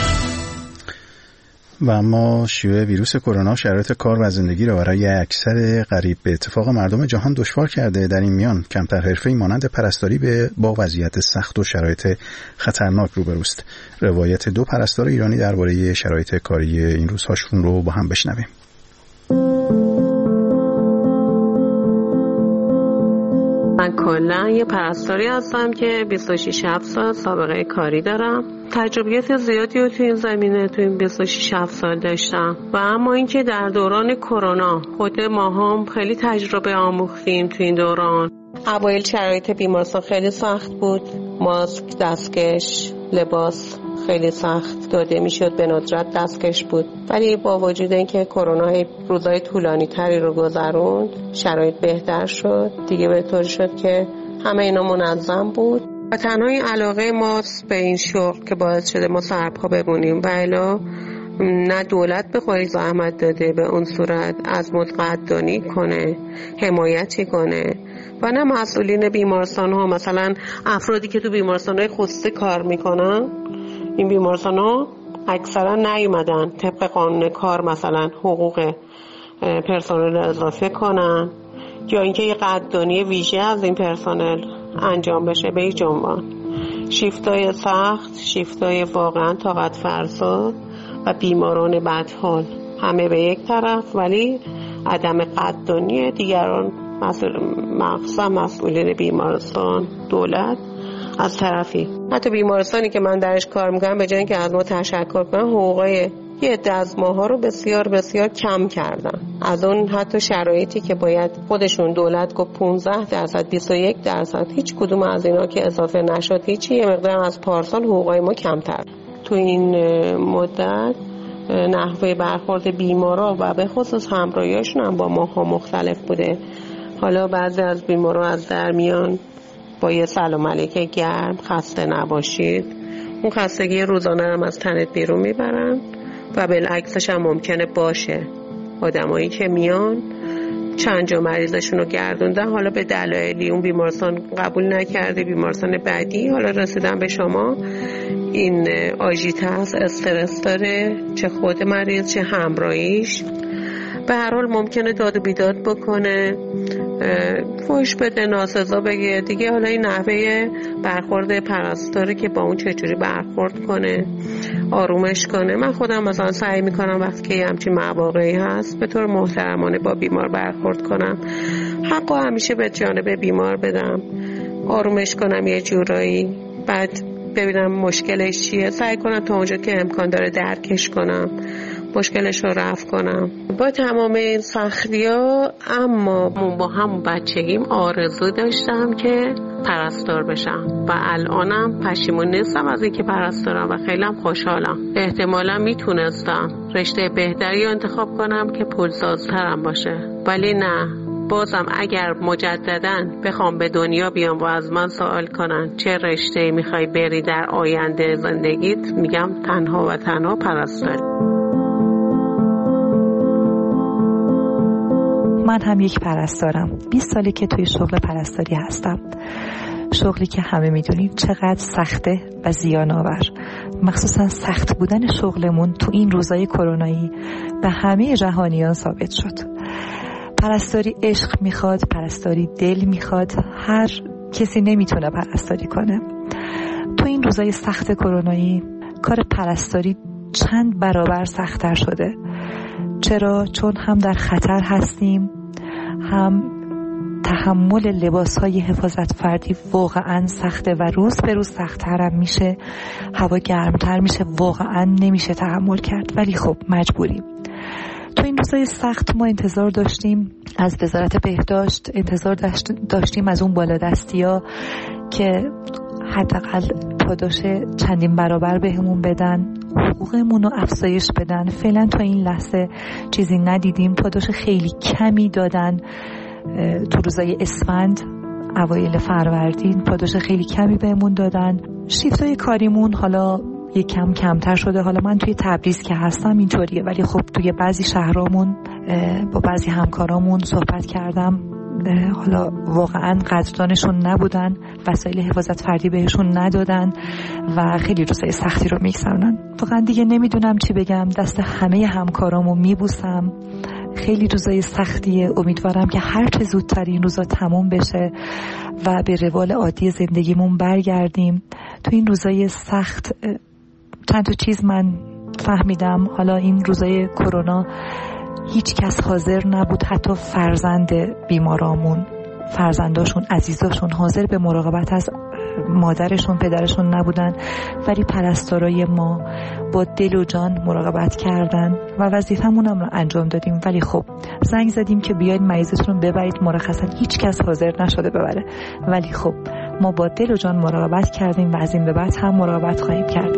Speaker 1: و اما شیوع ویروس کرونا شرایط کار و زندگی را برای اکثر قریب به اتفاق مردم جهان دشوار کرده. در این میان کمتر حرفه‌ای مانند پرستاری به با وضعیت سخت و شرایط خطرناک روبروست. روایت دو پرستار ایرانی درباره شرایط کاری این روزهاشون رو با هم بشنویم.
Speaker 13: من کلا یه پرستاری هستم که بیست و شش سال سابقه کاری دارم. تجربیات زیادی رو تو این زمینه تو این بیست و شش سال داشتم و اما اینکه در دوران کرونا خود ما هم خیلی تجربه آموختیم تو این دوران. اوایل شرایط بیمارستان خیلی سخت بود، ماسک، دستکش، لباس خیلی سخت داده میشد، به ندرت دستکش بود. ولی با وجود اینکه کرونا روزهای طولانی تری رو گذروند، شرایط بهتر شد دیگه، به طور شد که همه اینا منظم بود و تنها این علاقه ماست به این شغل که باعث شده ما سرپا بمونیم و الا نه دولت به خودش زحمت داده به اون صورت از ما قدردانی کنه، حمایتی کنه و نه مسئولین بیمارستان ها، مثلا افرادی که تو بیمارستان های خصوصی کار میکنن، این بیمارستان ها اکثرا نیومدن طبق قانون کار مثلا حقوق پرسنل اضافه کنن یا اینکه یه قدردانی ویژه از این پرسنل انجام بشه به یک عنوان. شیفتای سخت، شیفتای واقعا طاقت فرسا و بیماران بدحال همه به یک طرف، ولی عدم قدردانی دیگران، مخصوصا مسئولین بیمارستان، دولت از طرفی. حتی بیمارستانی که من درش کار میکنم به جای اینکه از ما تشکر کنم، حقوقای یه عده از ماها رو بسیار بسیار کم کردن. از اون حتی شرایطی که باید خودشون دولت گفت پانزده درصد بیست و یک درصد، هیچ کدوم از اینا که اضافه نشد، هیچی. یه مقدار از پارسال حقوقای ما کمتر. تو این مدت نحوه برخورد بیمارا و به خصوص همراهیاشون هم با ماها مختلف بوده. حالا بعضی از بیمارا از در میان با یه سلام علیک گرم، خسته نباشید، اون خستگی روزانه هم از تنت بیرون میبرن و بالعکسش هم ممکنه باشه. آدمایی که میان چند جا مریضشون رو گردوندن، حالا به دلایلی اون بیمارستان قبول نکرده، بیمارستان بعدی حالا رسیدن به شما، این آژیت هست، استرس داره، چه خود مریض چه همراهیش. به هر حال ممکنه داد و بیداد بکنه، فحش بده، ناسزا بگه دیگه. حالا این نحوه برخورد پرستاره که با اون چجوری برخورد کنه، آرومش کنه. من خودم مثلا سعی میکنم وقتی که همچین مواقعی هست به طور محترمانه با بیمار برخورد کنم، حقو همیشه به جانب بیمار بدم، آرومش کنم یه جورایی، بعد ببینم مشکلش چیه، سعی کنم تا اونجا که امکان داره درکش کنم، مشکلش رو رفع کنم با تمام این سختی‌ها. اما با همون بچگیم آرزو داشتم که پرستار بشم و الانم پشیمون نیستم از اینکه پرستارم و خیلی هم خوشحالم. احتمالا میتونستم رشته بهتری انتخاب کنم که پولسازترم باشه، ولی نه. بازم اگر مجدداً بخوام به دنیا بیام و از من سوال کنن چه رشته‌ای میخوای بری در آینده زندگیت، میگم تنها و تنها پرستاری.
Speaker 14: من هم یک پرستارم. بیست ساله که توی شغل پرستاری هستم. شغلی که همه میدونید چقدر سخته و زیان آور. مخصوصا سخت بودن شغلمون تو این روزای کرونایی به همه جهانیان ثابت شد. پرستاری عشق میخواد، پرستاری دل میخواد. هر کسی نمیتونه پرستاری کنه. تو این روزای سخت کرونایی کار پرستاری چند برابر سخت‌تر شده. چرا؟ چون هم در خطر هستیم، هم تحمل لباس‌های حفاظت فردی واقعاً سخته و روز به روز سخت‌تر هم میشه. هوا گرمتر میشه، واقعاً نمیشه تحمل کرد، ولی خب مجبوریم. تو این روزای سخت ما انتظار داشتیم از وزارت بهداشت، انتظار داشتیم از اون بالادستی‌ها که حداقل پاداش چندین برابر بهمون بدن، حقوقمون رو افزایش بدن. فعلا تا این لحظه چیزی ندیدیم. پاداش خیلی کمی دادن تو روزای اسفند، اوایل فروردین پاداش خیلی کمی بهمون دادن. شیفتای کاریمون حالا یک کم کمتر شده. حالا من توی تبریز که هستم اینطوریه، ولی خب توی بعضی شهرامون با بعضی همکارامون صحبت کردم، حالا واقعا قدردانشون نبودن، وسایل حفاظت فردی بهشون ندادن و خیلی روزای سختی رو میگذرونن. واقعا دیگه نمیدونم چی بگم، دست همه همکارامو میبوسم. خیلی روزای سختیه، امیدوارم که هر چه زودتر این روزا تموم بشه و به روال عادی زندگیمون برگردیم. تو این روزای سخت چند تا چیز من فهمیدم. حالا این روزای کرونا هیچ کس حاضر نبود، حتی فرزند بیمارامون، فرزنداشون، عزیزاشون حاضر به مراقبت از مادرشون، پدرشون نبودن، ولی پرستارای ما با دل و جان مراقبت کردن و وظیفمون هم رو انجام دادیم. ولی خب زنگ زدیم که بیاید مریضتون رو ببرید، مرخصا هیچ کس حاضر نشده ببره، ولی خب ما با دل و جان مراقبت کردیم و از این به بعد هم مراقبت خواهیم کرد.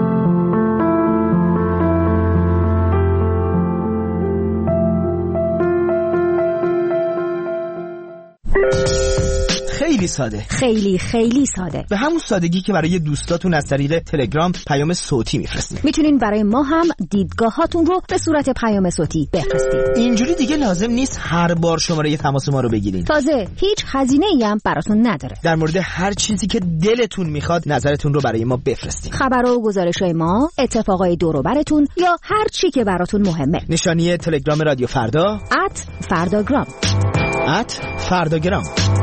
Speaker 15: خیلی ساده،
Speaker 16: خیلی خیلی ساده،
Speaker 15: به همون سادگی که برای دوستاتون از طریق تلگرام پیام صوتی میفرستید.
Speaker 16: میتونین برای ما هم دیدگاهاتون رو به صورت پیام صوتی بفرستید.
Speaker 15: اینجوری دیگه لازم نیست هر بار شماره تماس ما رو بگیرین.
Speaker 16: تازه هیچ هزینه‌ای هم براتون نداره.
Speaker 15: در مورد هر چیزی که دلتون میخواد نظرتون رو برای ما بفرستید.
Speaker 16: خبر و گزارش‌های ما، اتفاقای دور و براتون یا هر چی که براتون مهمه.
Speaker 15: نشانی تلگرام رادیو فردا
Speaker 16: ات فرداگرام
Speaker 15: ات فرداگرام.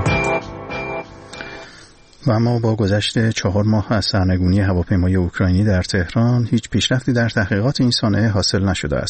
Speaker 1: و اما با گذشت چهار ماه از سرنگونی هواپیمای اوکراینی در تهران هیچ پیشرفتی در تحقیقات این صنایع حاصل نشده است.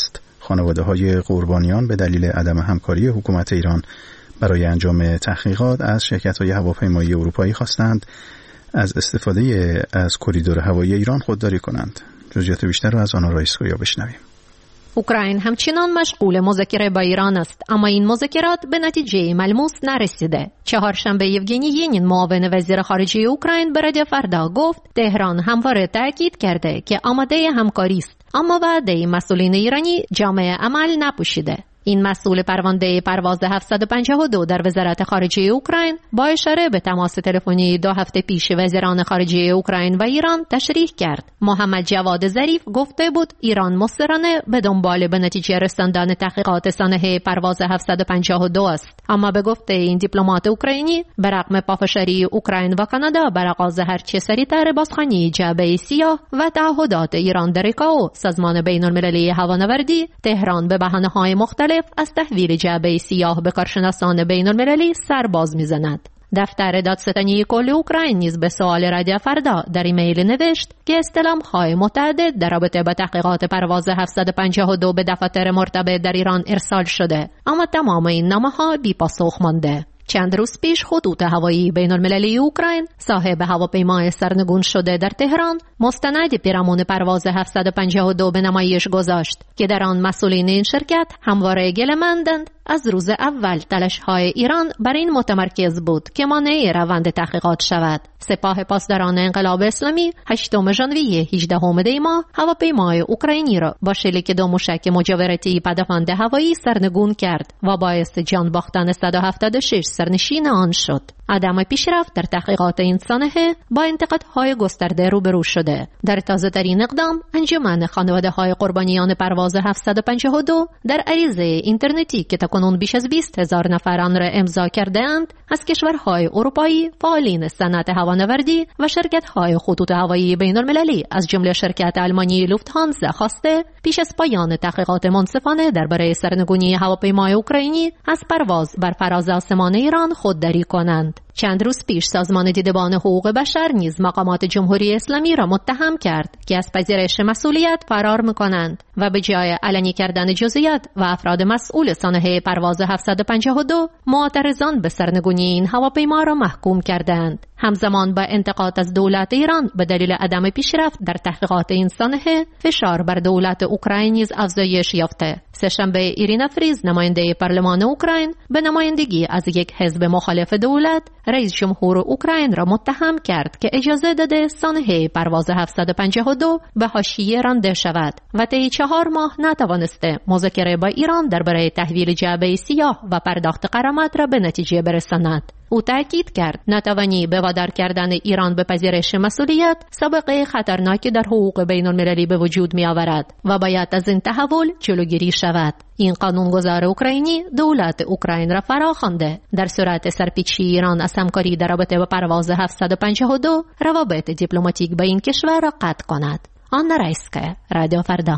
Speaker 1: خانواده‌های قربانیان به دلیل عدم همکاری حکومت ایران برای انجام تحقیقات از شرکت‌های هواپیمایی اروپایی خواستند از استفاده از کریدور هوایی ایران خودداری کنند. جزئیات بیشتر را از آنا رایسکویا بشنویم.
Speaker 17: اوکراین همچنان مشغول مذاکره با ایران است، اما این مذاکرات به نتیجه ملموس نرسیده. چهارشنبه یوگنی ینین معاون وزیر خارجه اوکراین به رادیو فردا گفت تهران همواره تاکید کرده که آماده همکاری است، اما وعده مسئولین ایرانی جامع عمل نپوشیده. این مسئول پرونده پرواز هفتصد و پنجاه و دو در وزارت خارجه اوکراین با اشاره به تماس تلفنی دو هفته پیش وزیران خارجه اوکراین و ایران تشریح کرد. محمد جواد ظریف گفته بود ایران مصرانه به دنبال به نتیجه رساندن تحقیقات سانحه پرواز هفتصد و پنجاه و دو است، اما به گفته این دیپلمات اوکراینی به رغم پافشاری اوکراین و کانادا بر آغاز هرچه سریعتر بازخوانی جعبه سیاه و تعهدات ایران در ایکائو سازمان بین‌المللی هوانوردی، تهران به بهانه‌های مختلف از تحویل جعبه سیاه به کارشناسان بین‌المللی سرباز می‌زند. دفتر دادستانی کل اوکراین نیز به سوال رادیو فردا در ایمیل نوشت که استلام‌های متعدد در رابطه با تحقیقات پرواز هفتصد و پنجاه و دو به دفاتر مرتبط در ایران ارسال شده، اما تمام این نامه‌ها بی‌پاسخ مانده. چند روز پیش خطوط هوایی بین‌المللی اوکراین صاحب هواپیمای سرنگون شده در تهران مستند پیرامون پرواز هفتصد و پنجاه و دو به نمایش گذاشت که در آن مسئولین این شرکت همواره گله‌مندند از روز اول تلاش‌های ایران بر این متمرکز بود که مانع روند تحقیقات شود. سپاه پاسداران انقلاب اسلامی هشتم ژانویه هجدهم دی ماه هواپیمای اوکراینی را با شلیک دو موشک مجاورتی پدافند هوایی سرنگون کرد و باعث جان باختن صد و هفتاد و شش سرنشین آن شد. عدم پیشرفت در تحقیقات این سانحه با انتقادهای گسترده روبرو شده. در تازه‌ترین اقدام انجمن خانواده‌های قربانیان پرواز هفتصد و پنجاه و دو در عریضه اینترنتی که تاکنون بیش از بیست هزار نفر آن را امضا کرده‌اند از کشورهای اروپایی، فعالین صنعت هوانوردی و شرکت‌های خطوط هوایی بین‌المللی از جمله شرکت آلمانی لوفت‌هانزا خواسته پیش از پایان تحقیقات منصفانه درباره سرنگونی هواپیمای اوکراینی از پرواز بر فراز آسمان ایران خودداری کنند. چند روز پیش سازمان دیدبان حقوق بشر نیز مقامات جمهوری اسلامی را متهم کرد که از پذیرش مسئولیت فرار می‌کنند و به جای علنی کردن جزئیات و افراد مسئول سانحه پرواز هفتصد و پنجاه و دو معترضان به سرنگونی این هواپیما را محکوم کردند. همزمان با انتقاد از دولت ایران به دلیل عدم پیشرفت در تحقیقات این سانحه فشار بر دولت اوکراین نیز افزایش یافته. سه‌شنبه ایرینا فریز نماینده پارلمان اوکراین به نمایندگی از یک حزب مخالف دولت رئیس جمهور اوکراین را متهم کرد که اجازه داده سانحه پرواز هفتصد و پنجاه و دو به حاشیه رانده شود و طی چهار ماه نتوانسته مذاکره با ایران درباره تحویل جعبه سیاه و پرداخت غرامت را به نتیجه برساند. او تاکید کرد نتوانی به وادار کردن ایران به پذیرش مسئولیت سابقه خطرناکی در حقوق بین‌المللی به وجود می آورد و باید از این تحول جلوگیری شود. این قانونگذار اوکراینی دولت اوکراین را فراخوانده در صورت سرپیچی ایران از همکاری در رابطه با پرواز هفتصد و پنجاه و دو روابط دیپلماتیک با این کشور را قطع کند. آنا رایسکویا، رادیو فردا.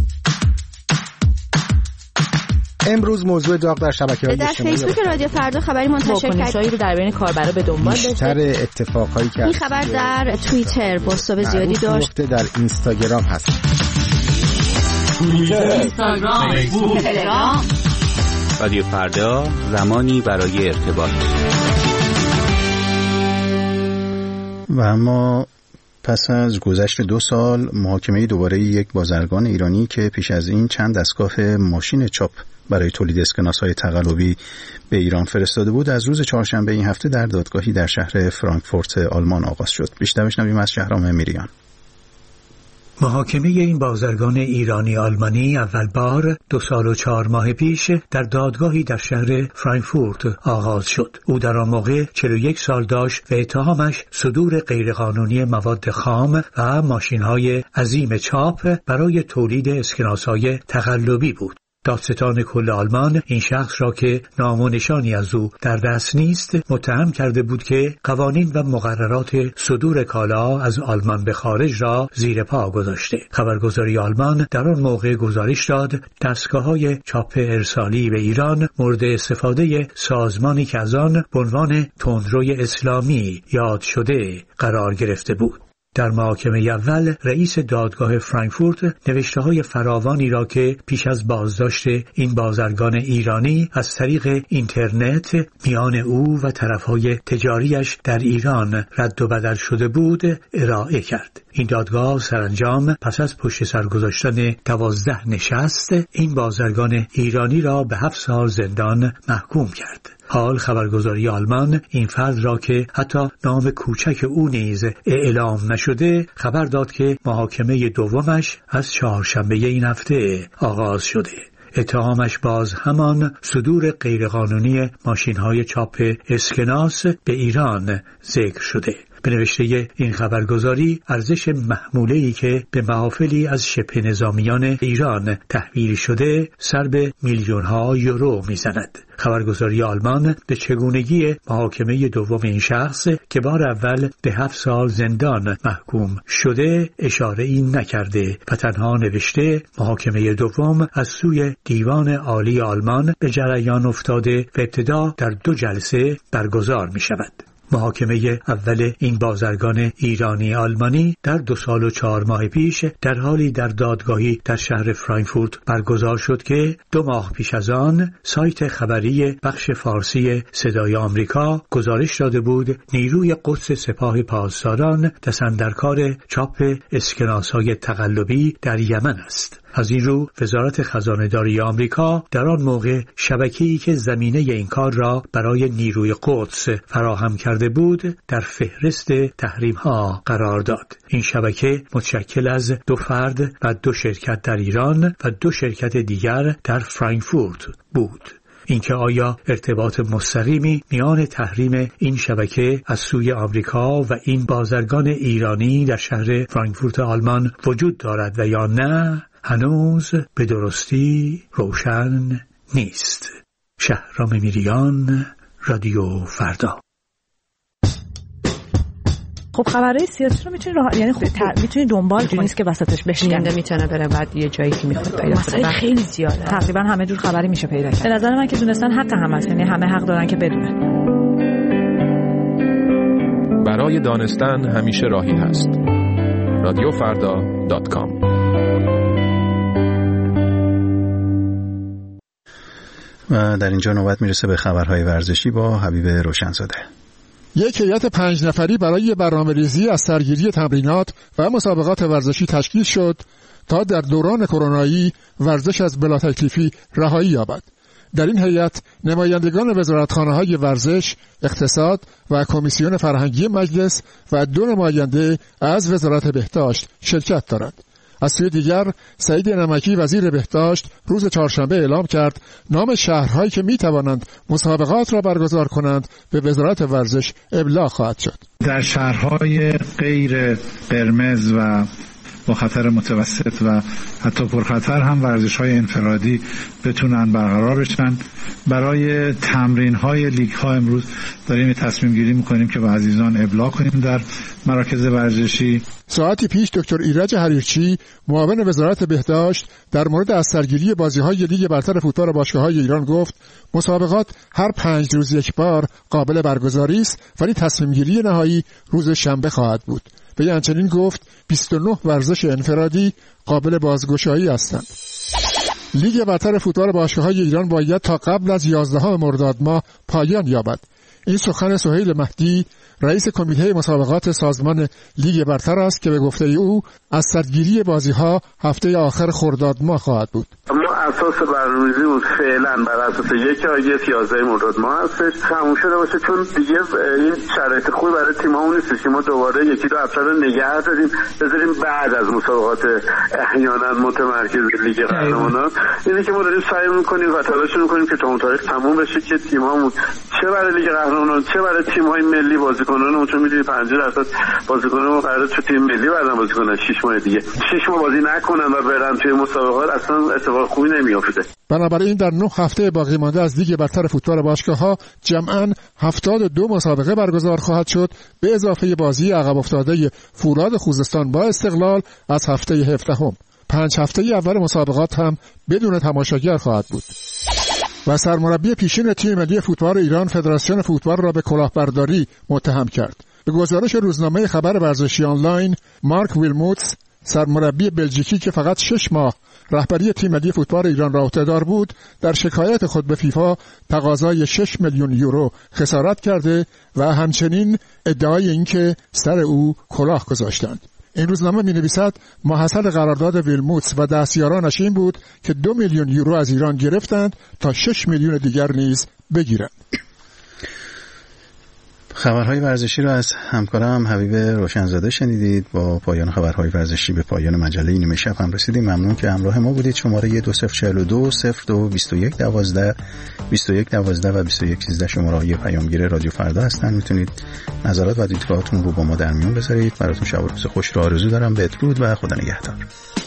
Speaker 18: امروز موضوع داغ در شبکه‌های
Speaker 19: اجتماعی در فیسبوک رادیو فردا خبری منتشر کرد رو در بین کاربرا به دنبال داشته.
Speaker 18: بیشتر اتفاقایی که
Speaker 19: این خبر در توییتر پست‌های زیادی داشت.
Speaker 18: در اینستاگرام هست.
Speaker 20: توییتر، اینستاگرام، فیسبوک، تلگرام. رادیو فردا زمانی برای ارتباط.
Speaker 1: و اما پس از گذشت دو سال محاکمه دوباره یک بازرگان ایرانی که پیش از این چند دستگاه ماشین چاپ برای تولید اسکناس‌های تقلبی به ایران فرستاده بود از روز چهارشنبه این هفته در دادگاهی در شهر فرانکفورت آلمان آغاز شد. بیشتر بشنویم از شهرام میریان.
Speaker 21: محاکمه این بازرگان ایرانی آلمانی اول بار دو سال و چهار ماه پیش در دادگاهی در شهر فرانکفورت آغاز شد. او در آن موقع چهل و یک سال داشت و اتهامش صدور غیرقانونی مواد خام و ماشین‌های عظیم چاپ برای تولید اسکناس‌های تقلبی بود. دادستان کل آلمان این شخص را که نام و نشانی از او در دست نیست متهم کرده بود که قوانین و مقررات صدور کالا از آلمان به خارج را زیر پا گذاشته. خبرگزاری آلمان در آن موقع گزارش داد دستگاه‌های چاپ ارسالی به ایران مورد استفاده سازمانی که از آن به عنوان تندروی اسلامی یاد شده قرار گرفته بود. در محاکمه اول رئیس دادگاه فرانکفورت نوشته‌های فراوانی را که پیش از بازداشت این بازرگان ایرانی از طریق اینترنت میان او و طرفهای تجاریش در ایران رد و بدل شده بود ارائه کرد. این دادگاه سرانجام پس از پشت سر گذاشتن دوازده نشست این بازرگان ایرانی را به هفت سال زندان محکوم کرد. حال خبرگزاری آلمان این فرد را که حتی نام کوچک او نیز اعلام نشده خبر داد که محاکمه دومش از چهارشنبه این هفته آغاز شده. اتهامش باز همان صدور غیرقانونی ماشین‌های چاپ اسکناس به ایران ذکر شده. به نوشته این خبرگزاری ارزش محموله‌ای که به محافلی از شبه نظامیان ایران تحویل شده سر به میلیون‌ها یورو می‌زند. خبرگزاری آلمان به چگونگی محاکمه دوم این شخص که بار اول به هفت سال زندان محکوم شده اشاره‌ای نکرده و تنها نوشته محاکمه دوم از سوی دیوان عالی آلمان به جریان افتاده و ابتدا در دو جلسه برگزار می‌شود. محاکمه اول این بازرگان ایرانی آلمانی در دو سال و چهار ماه پیش در حالی در دادگاهی در شهر فرانکفورت برگزار شد که دو ماه پیش از آن سایت خبری بخش فارسی صدای آمریکا گزارش داده بود نیروی قدس سپاه پاسداران دست اندرکار چاپ اسکناس‌های تقلبی در یمن است. از این رو وزارت خزانه‌داری آمریکا در آن موقع شبکه‌ای که زمینه این کار را برای نیروی قدس فراهم کرده بود در فهرست تحریم‌ها قرار داد. این شبکه متشکل از دو فرد و دو شرکت در ایران و دو شرکت دیگر در فرانکفورت بود. اینکه آیا ارتباط مستقیمی میان تحریم این شبکه از سوی آمریکا و این بازرگان ایرانی در شهر فرانکفورت آلمان وجود دارد و یا نه هنوز به درستی روشن نیست. شهرام میریان، رادیو فردا.
Speaker 3: خب خبرهای سیاسی رو میتونی راه... یعنی خب تر... میتونی دنبال کنی، نیست که وسطش بشکنه،
Speaker 14: میتونه بره بعد یه جایی که میخواد پیدا
Speaker 3: کنه. خیلی زیاده، تقریبا همه جور خبری میشه پیدا کرد. به نظر من که دونستن حق همه است، یعنی همه حق دارن که بدونن.
Speaker 22: برای دانستن همیشه راهی هست. رادیو فردا دات کام.
Speaker 1: و در اینجا نوبت میرسه به خبرهای ورزشی با حبیب روشنزاده.
Speaker 23: یک هیئت پنج نفری برای برنامه‌ریزی از سرگیری تمرینات و مسابقات ورزشی تشکیل شد تا در دوران کرونایی ورزش از بلا تکلیفی رهایی یابد. در این هیئت نمایندگان وزارتخانه‌های ورزش، اقتصاد و کمیسیون فرهنگی مجلس و دو نماینده از وزارت بهداشت شرکت دارند. از سوی دیگر سعید نمکی وزیر بهداشت روز چهارشنبه اعلام کرد نام شهرهایی که می توانند مسابقات را برگزار کنند به وزارت ورزش ابلاغ خواهد شد.
Speaker 24: در شهرهای غیر قرمز و با خطر متوسط و حتی پرخطر هم ورزش‌های انفرادی بتونن برقرار بشن. برای تمرین‌های لیگ‌ها امروز داریم تصمیم گیری می‌کنیم که به عزیزان ابلاغ کنیم در مراکز ورزشی.
Speaker 23: ساعتی پیش دکتر ایرج حریرچی معاون وزارت بهداشت در مورد از سرگیری بازی‌های لیگ برتر فوتبال باشگاه‌های ایران گفت مسابقات هر پنج روز یک بار قابل برگزاری است، ولی تصمیم گیری نهایی روز شنبه خواهد بود. وی همچنین گفت بیست و نه ورزش انفرادی قابل بازگشایی هستند. لیگ برتر فوتبال باشگاه‌های ایران باید تا قبل از یازدهم مرداد ماه پایان یابد. این سخن سهیل مهدی رئیس کمیته مسابقات سازمان لیگ برتر است که به گفته او از سرگیری بازی‌ها هفته آخر خرداد ماه خواهد بود.
Speaker 10: ما اساس برنامه‌ریزی فعلا بر اساس یک آگست یازده مرداد ماه هستش تموم شده باشه، چون دیگه این شرایط خوبی برای تیم‌هامون نیست که ما دوباره یکی دو هفته رو نگه داریم بذاریم بعد از مسابقات احیانا متمرکز لیگ قهرمانان. اینه که ما داریم سعی می‌کنیم و تلاش می‌کنیم که تا اون تاریخ تموم بشه که تیم‌هامون چه برای لیگ قهرمانان چه برای تیم‌های ملی بازیکنانمون، چون می‌دونید پنجاه درصد بازیکنان قراره تو تیم ملی بعداً بازی کنن شش ماه دیگه شش ماه بازی نکنن و برن توی مسابقات، اصلا اتفاق خوبی نمیافته.
Speaker 23: بنابراین در نه هفته باقی مانده از لیگ برتر فوتبال باشگاه‌ها جمعاً هفتاد و دو مسابقه برگزار خواهد شد به اضافه بازی عقب افتاده فولاد خوزستان با استقلال از هفته هفدهم. پنج هفته اول مسابقات هم بدون تماشاگر خواهد بود. و سرمربی پیشین تیم ملی فوتبال ایران فدراسیون فوتبال را به کلاهبرداری متهم کرد. به گزارش روزنامه خبر ورزشی آنلاین، مارک ویلموتس سرمربی بلژیکی که فقط شش ماه رهبری تیم ملی فوتبال ایران را عهده‌دار بود، در شکایت خود به فیفا تقاضای شش میلیون یورو خسارت کرده و همچنین ادعای اینکه سر او کلاه گذاشتند. این روزنامه می‌نویسد ماحصل قرارداد ویلموتس و دستیارانش این بود که دو میلیون یورو از ایران گرفتند تا شش میلیون دیگر نیز بگیرند.
Speaker 1: خبرهای ورزشی را از همکارم حبیب روشنزاده شنیدید. با پایان خبرهای ورزشی به پایان مجله نیمه شب هم رسیدیم. ممنون که همراه ما بودید. شماره دو صفر چهل و دو صفر دو بیست و یک دوازده بیست و یک دوازده و بیست و یک سیزده شماره های پیامگیر رادیو فردا هستن. میتونید نظرات و دیدگاهاتون رو با ما در میون بذارید. براتون شب و روز خوش رو آرزو دارم. بدرود و خدا نگهدار.